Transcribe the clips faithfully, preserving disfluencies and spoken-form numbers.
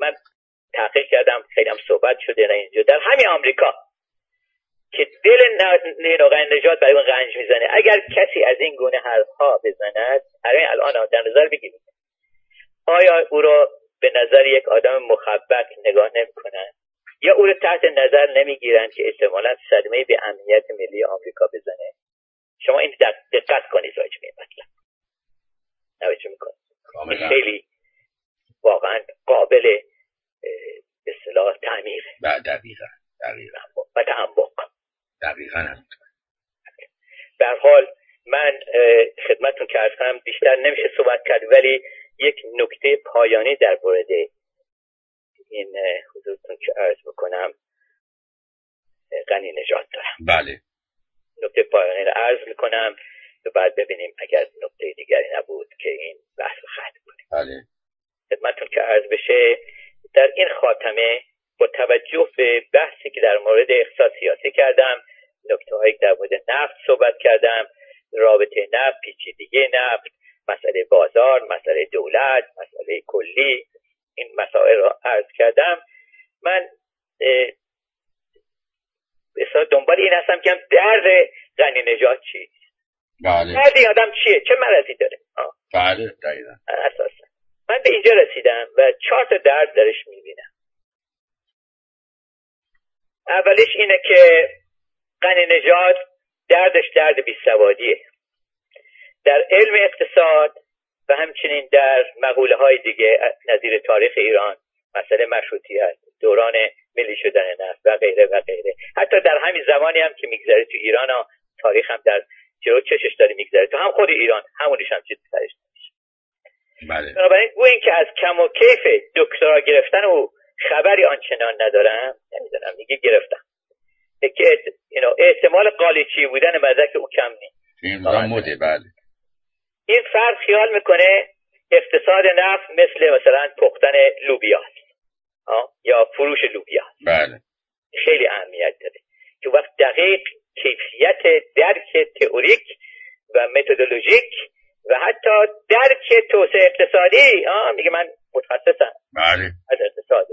من تحقیق کردم، خیلی هم صحبت شده نه اینجا، در همین آمریکا که دل غنی نژاد برای اون رنج میزنه، اگر کسی از این گونه حرفها بزند، الان در نظر بگیرید آیا او رو به نظر یک آدم مخبط نگاه نمی‌کنن یا او رو تحت نظر نمیگیرن که احتمالاً صدمه به امنیت ملی آمریکا بزنه؟ شما این دقت کنید راجع به این مطلب. توجه می‌کنید خیلی واقعا قابل به اصطلاح تعمیر. بعد دقیقاً دقیقاً و تعمق. دقیقاً هم. به هر حال من خدمتتون که عرض کنم بیشتر نمیشه صحبت کرد، ولی یک نکته پایانی در مورد این حضورتون که عرض بکنم غنی نژاد دارم. بله. نکته پایانی رو عرض میکنم و بعد ببینیم اگر نکته دیگری نبود که این بحث رو ختم کنیم. بله. خدمتتون که عرض بشه در این خاتمه با توجه به بحثی که در مورد اقتصاد سیاسی کردم، نکته‌هایی که در مورد نفت صحبت کردم، رابطه نفت، پیچیدگی نفت، مسئله بازار، مسئله دولت، مسئله کلی، این مسائل را عرض کردم. من بسیار دنبال این هستم که درد غنی نژاد چیست؟ بله. درد این آدم چیه؟ چه مرضی داره؟ آه. بله دقیقا. اساسا من به اینجا رسیدم و چهار تا درد درش میبینم. اولیش اینه که غنی نژاد دردش درد بیسوادیه. در علم اقتصاد و همچنین در مقوله های دیگه نظیر تاریخ ایران، مسئله مشروطیت، دوران ملی شدن نفت و غیره و غیره، حتی در همین زمانی هم که میگذره تو ایران ها، تاریخ هم در جلو چشش داره میگذره، تو هم خود ایران همونش هم چیز سرش نمیشه. بله. بنابراین گویا که از کم و کیف دکترا گرفتن و خبری آنچنان ندارم، نمیدونم میگه گرفتم که احتمال قالیچی بودن مدرک او کم نیست. این مده. بله. این فرد خیال میکنه اقتصاد نفت مثل مثلا پختن لوبیا یا فروش لوبیا. بله. خیلی اهمیت داره که وقت دقیق کیفیت درک تئوریک و متدولوژیک و حتی درک توسعه اقتصادی. آه میگه من متخصصم. بله. از اقتصاد.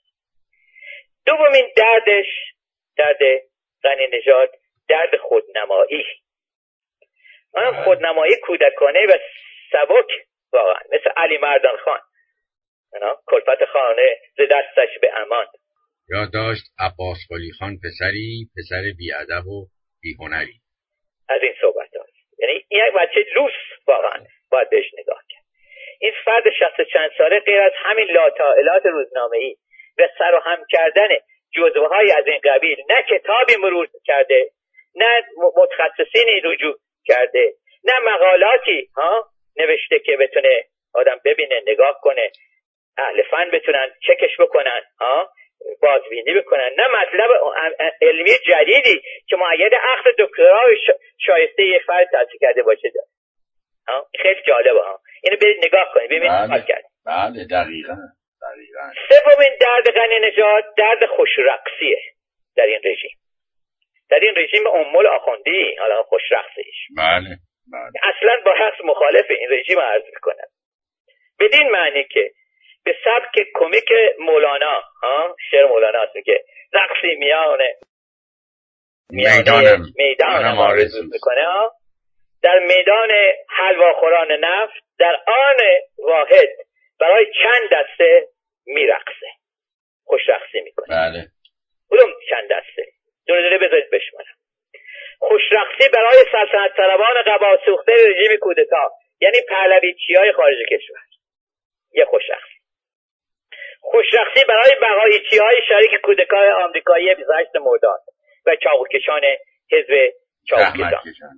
دومین دردش، درد غنی نژاد، درد خودنمایی. آن خودنمایی کودکانه و سبک واقعا مثل علی مردان خان، کلفت خانه ز دستش به امان. یا داشت عباس قلی خان پسری، پسر بیادب و بیهنری. از این صحبت هاست. یعنی این یک بچه لوس واقعا باید بهش نگاه کرد. این فرد شصت چند ساله غیر از همین لاطائلات روزنامه‌ای و سر و هم کردن جزوه های از این قبیل نه کتابی مرور کرده، نه متخصصینی رجوع کرده، نه مقالاتی ها نوشته که بتونه آدم ببینه، نگاه کنه، اهل فن بتونن چکش بکنن، ها بازبینی بکنن، نه مطلب علمی جدیدی که معید اخذ دکترا شایسته یک فرد تحصیل کرده باشه داره. ها خیلی جالبه ها، اینو برید نگاه کنید ببینید. بله بله دقیقاً دقیقاً. سومین درد غنی نژاد درد خوشرقصیه در این رژیم، در این رژیم امول آخوندی، حالا خوشرقصیش. بله بله. اصلا با حق مخالف این رژیم عرض میکنم، بدین معنی که به سبک کمیک مولانا، ها شعر مولانا است که رقصی میانه میدانم میدانم آرزو میکنه، ها در میدان حلواخوران نفت در آن واحد برای چند دسته میرقصه، خوشرقصی میکنه. بله. کدوم چند دسته؟ دونه دونه بذارید بشمارم. خوشرقصی برای سلطنت طلبان قبا سوخته رژیم کودتا، یعنی پهلویچی‌های خارج کشور، یه خوشرقصی. خوشرقصی برای بقایچی‌های شریک کودتای آمریکایی بیست و هشت مرداد و چاقوکشان حزب چاقوکشان.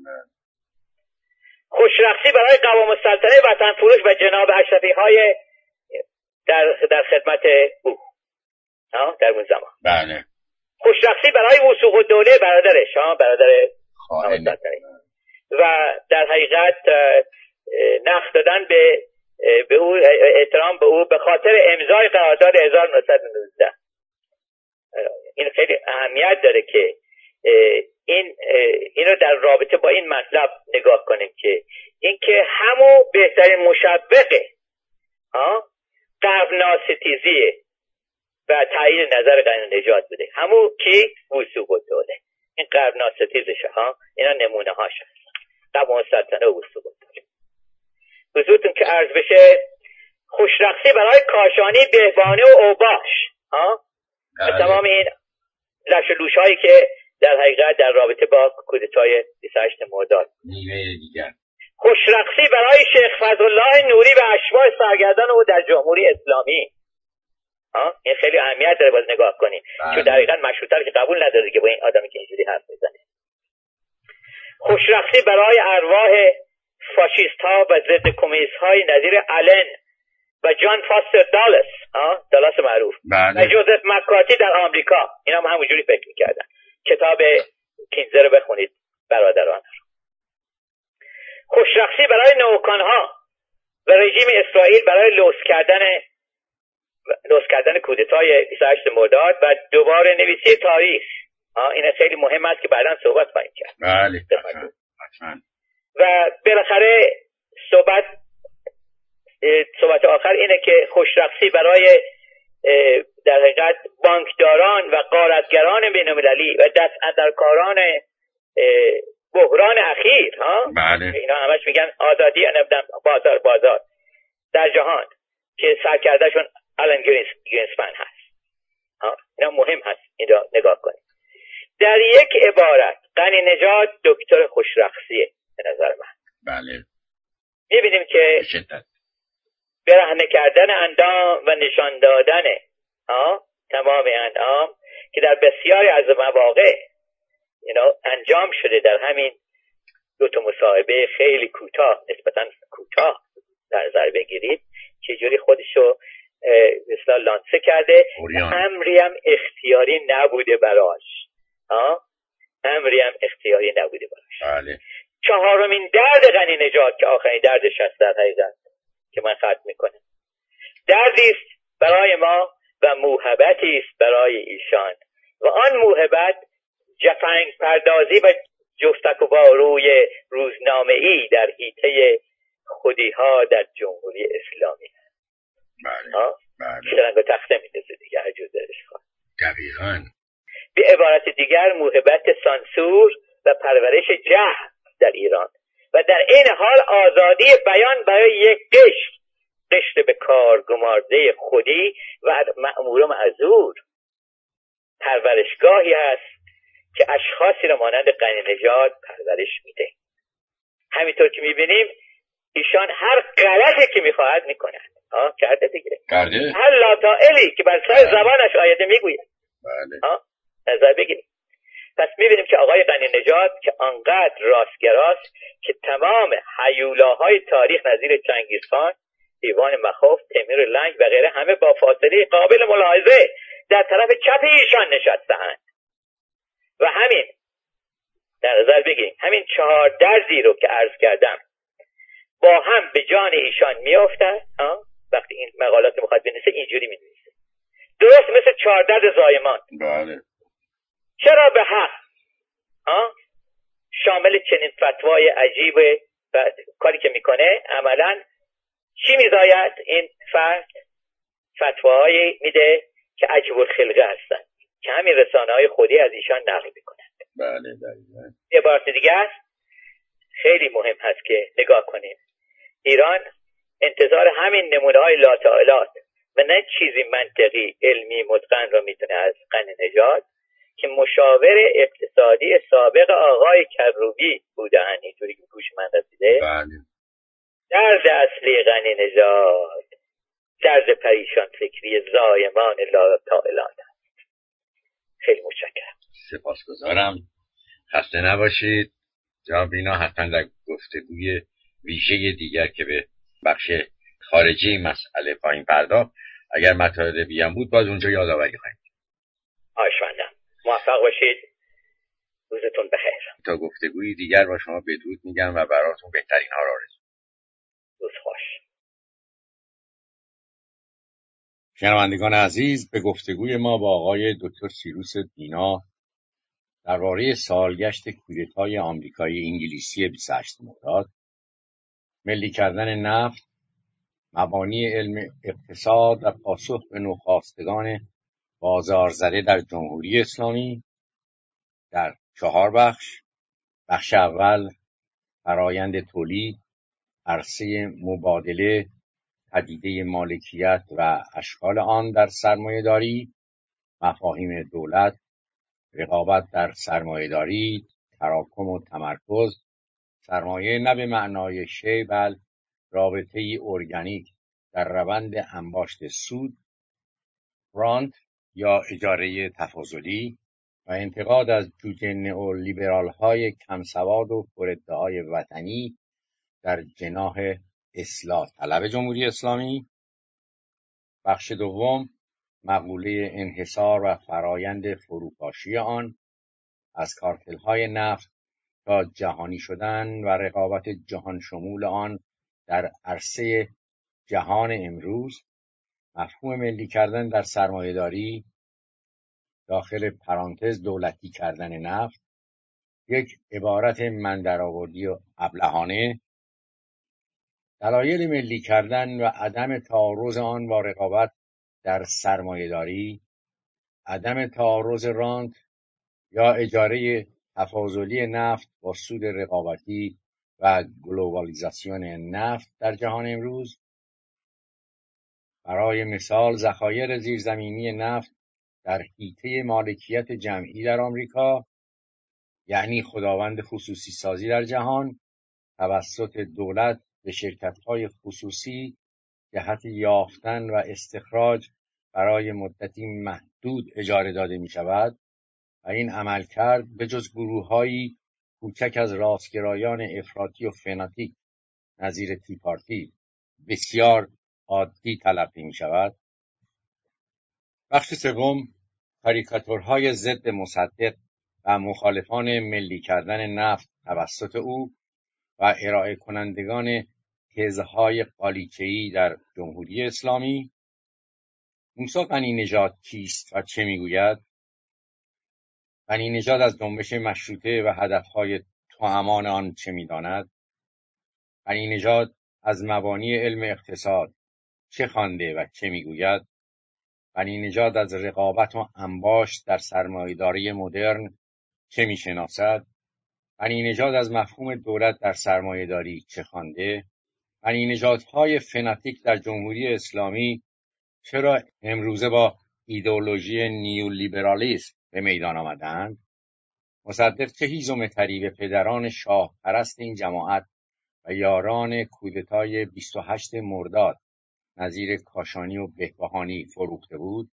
خوشرقصی برای قوام السلطنه وطن فروش و جناب اشرفی‌های در در خدمت او ها در اون زمان. بله. خوشرقصی برای وثوق الدوله برادرش، ها برادر خائن، و در حقیقت نقد دادن به به او، احترام به او به خاطر امضای قرارداد هزار و نهصد و نوزده. این خیلی اهمیت داره که این اینو در رابطه با این مطلب نگاه کنیم که اینکه همون بهترین مشوقه ها غرب ناستیزیه و تایید نظر غنی نژاد بوده. همون کی؟ وثوق الدوله. این غرب ناستیزشه ها، اینا نمونه هاش هست. قوام السلطنه و وثوق الدوله. حضورتون که عرض بشه، خوشرقصی برای کاشانی، بهبانی و اوباش ها، تمام این لشلوش هایی که در حقیقت در رابطه با کودتای بیست و هشتم مرداد. نیمه دیگر خوشرقصی برای شیخ فضلالله نوری و اشباح سرگردان او در جمهوری اسلامی. ها، این خیلی اهمیت داره باز نگاه کنیم، چون در حقیقت مشروطه که قبول نداره که با این آدمی که اینجوری حرف میزنه. خوشرقصی برای ارواح فاشیست ها و ضد کمونیست های نظیر آلن و جان فاستر دالاس، ها، دالاس معروف، و جوزف مکارتی در آمریکا. اینا هم همونجوری فکر میکردن. کتاب کینزر رو بخونید برادران. خوشرقصی برای نوکان ها و رژیم اسرائیل برای لوس کردن لوس کردن کودتای بیست و هشتم مرداد و دوباره نویسی تاریخ. ها، این خیلی مهم است که بعداً صحبت خواهیم کرد. بله. و بالاخره صحبت صحبت آخر اینه که خوشرقصی برای در حقیقت بانکداران و غارتگران بین‌المللی و دست اندرکاران بحران اخیر، ها، بله. اینا همش میگن آزادی نمیدونم بازار بازار در جهان، که سرکردهشون آلن گرینسپن هست. ها، اینا مهم هست این را نگاه کنید. در یک عبارت غنی نژاد دکتر خوشرقصیه به نظر من. بله. میبینیم که شدت برهنه کردن اندام و نشان دادن ها تمام اندام که در بسیاری از مواقع اینا انجام شده در همین دو تا مصاحبه خیلی کوتاه، نسبتاً کوتاه در نظر بگیرید چجوری خودشو مثلا لانسه کرده. امری هم اختیاری نبوده براش، ها، امری هم اختیاری نبوده براش. بله. چهارمین درد غنی نژاد که آخرین دردش هست در حقیقت که من ختم میکنم، دردی است برای ما و موهبتی است برای ایشان، و آن موهبت جفنگ پردازی و جفتک و باروی روزنامه‌ای در حیطه خودی ها در جمهوری اسلامی. بله. بله. شرنگ و تخته میدازه دیگه، هر جور دلش خواهد. دقیقاً. به عبارت دیگر موهبت سانسور و پرورش جهل در ایران و در این حال آزادی بیان برای یک قشر قشر به کار گمارده خودی و مأمور و معذور. پرورشگاهی است که اشخاصی را مانند غنی نژاد پرورش میده. همینطور که میبینیم ایشان هر غلطی که میخواهد میکنند. ها، کرده دیگه. کرده. هر لاتائلی که بر سر زبانش آیده میگوید. بله. ها، نظر بگیریم. پس میبینیم که آقای غنی نژاد که آنقدر راستگراست که تمام هیولاهای تاریخ نظیر چنگیزخان، دیوان مخوف، تیمور لنگ و غیره همه با فاصله قابل ملاحظه در طرف چپ ایشان نشسته‌اند. و همین در نظر بگیریم همین چهار دردی رو که عرض کردم با هم به جان ایشان میافتند. وقتی این مقالات میخواد بنویسه اینجوری مینویسه، درست مثل چهار درد زایمان. بله. چرا به حق ها شامل چنین فتوای عجیب و کاری که میکنه عملا چی میزاید؟ این فرد فتواهایی میده که عجیب الخلقه هستن که همین رسانه های خودی از ایشان نقل میکنن. بله بله. یه عبارت دیگه است خیلی مهم هست که نگاه کنیم. ایران انتظار همین نمونه های لاتائلات و نه چیزی منطقی علمی متقن را میتونه از غنی نژاد که مشاور اقتصادی سابق آقای کروبی بودن، اینطوری که گوش من رسیده. بله. درد اصلی غنی نژاد درد پریشان فکری زایمان لاتائلات است. خیلی متشکرم. سپاسگزارم. خسته نباشید. جناب اینا حتما در گفتگوی ویژه دیگر که به بخش خارجی مسئله پایین پرداخت اگر مطالبی هم بود باز اونجا یادآوری خواهیم. آشوندم. موفق باشید. روزتون بخیر. تا گفتگوی دیگر با شما بدرود میگم و براتون بهترین ها را آرزو. روز خوش. شنوندگان عزیز، به گفتگوی ما با آقای دکتر سیروس دینا درباره سالگشت کودتای آمریکایی انگلیسی بیست و هشتم مرداد، ملی کردن نفت، مبانی علم اقتصاد و پاسخ به نوخاستگان بازار زده در جمهوری اسلامی در چهار بخش. بخش اول فرایند تولید، عرصه مبادله، پدیده مالکیت و اشکال آن در سرمایه‌داری، مفاهیم دولت، رقابت در سرمایه‌داری، تراکم و تمرکز، سرمایه نه به معنای شی بل رابطه ای ارگانیک در روند انباشت سود، رانت یا اجاره تفاضلی، و انتقاد از جوجه نئولیبرال های کمسواد و پرادعای وطنی در جناح اصلاح طلب جمهوری اسلامی. بخش دوم مقوله انحصار و فرایند فروپاشی آن، از کارتل های نفت تا جهانی شدن و رقابت جهان شمول آن در عرصه جهان امروز، مفهوم ملی کردن در سرمایه‌داری داخل پرانتز دولتی کردن نفت، یک عبارت من درآوردی و ابلهانه، دلایل ملی کردن و عدم تعارض آن با رقابت در سرمایه‌داری، عدم تعارض رانت یا اجاره تفاضلی نفت با سود رقابتی و گلوبالیزاسیون نفت در جهان امروز. برای مثال ذخایر زیرزمینی نفت در حیطه مالکیت جمعی در آمریکا، یعنی خداوند خصوصی سازی در جهان توسط دولت به شرکت‌های خصوصی جهت یافتن و استخراج برای مدتی محدود اجاره داده می شود و این عملکرد به جز گروه‌هایی کوچک از راستگرایان افراطی و فناتیک نظیر تی پارتی بسیار عادی تلقی می شود. بخش سوم کاریکاتورهای ضد مصدق و مخالفان ملی کردن نفت توسط او و ارائه کنندگان تزهای قالیچه‌ای در جمهوری اسلامی. موسی غنی‌نژاد کیست و چه میگوید؟ غنی‌نژاد از جنبش مشروطه و هدفهای توامان آن چه میداند؟ غنی‌نژاد از مبانی علم اقتصاد چه خوانده و چه میگوید؟ غنی‌نژاد از رقابت و انباشت در سرمایه‌داری مدرن چه میشناسد؟ غنی‌نژاد از مفهوم دولت در سرمایه‌داری چه خوانده؟ غنی‌نژادهای فناتیک در جمهوری اسلامی چرا امروزه با ایدئولوژی نیولیبرالیسم به میدان آمدند؟ مصدق چه هیزم تری به پدران شاه پرست این جماعت و یاران کودتای بیست و هشت مرداد نظیر کاشانی و بهبهانی فروخته بود؟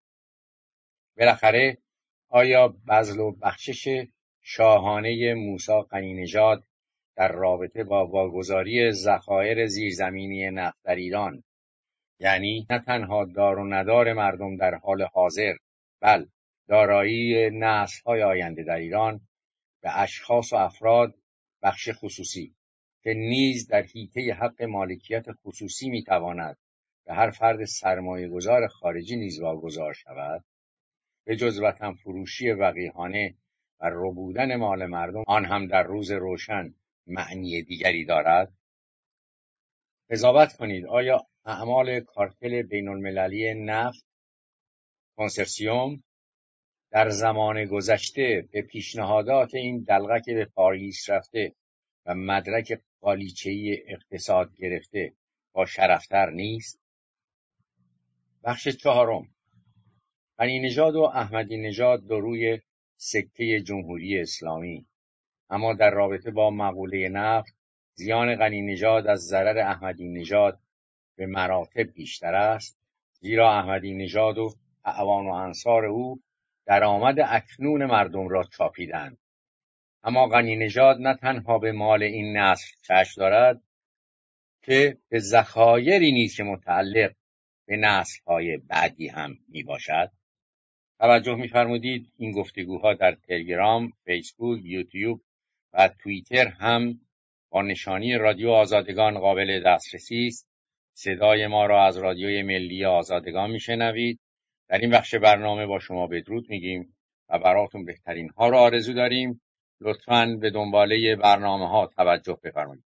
بالاخره آیا بذل و بخشش شاهانه موسی غنی‌نژاد در رابطه با واگذاری ذخایر زیرزمینی نفت در ایران، یعنی نه تنها دار و ندار مردم در حال حاضر بل دارایی نسل‌های آینده در ایران، به اشخاص و افراد بخش خصوصی که نیز در حیطه حق مالکیت خصوصی میتواند به هر فرد سرمایه‌گذار خارجی نیز واگذار شود، به جز وطن فروشی وقیحانه و ربودن مال مردم، آن هم در روز روشن، معنی دیگری دارد؟ قضاوت کنید آیا اعمال کارتل بین المللی نفت کنسرسیوم در زمان گذشته به پیشنهادات این دلغک به پاریس رفته و مدرک قالیچه‌ای اقتصاد گرفته با شرفتر نیست؟ بخش چهارم غنی‌نژاد و احمدی نژاد دو روی سکه جمهوری اسلامی، اما در رابطه با مقوله نفت زیان غنی‌نژاد از ضرر احمدی نژاد به مراتب بیشتر است، زیرا احمدی نژاد و اعوان و انصار او درآمد اکنون مردم را چاپیدند، اما غنی‌نژاد نه تنها به مال این نسل چشم دارد که به ذخایری نیز که متعلق به نسل‌های بعدی هم می باشد. توجه می‌فرمودید این گفتگوها در تلگرام، فیسبوک، یوتیوب و توییتر هم با نشانی رادیو آزادگان قابل دسترسی است. صدای ما را از رادیوی ملی آزادگان میشنوید. در این بخش برنامه با شما بدرود میگیم و براتون بهترین ها را آرزو داریم. لطفاً به دنباله برنامه ها توجه بفرمایید.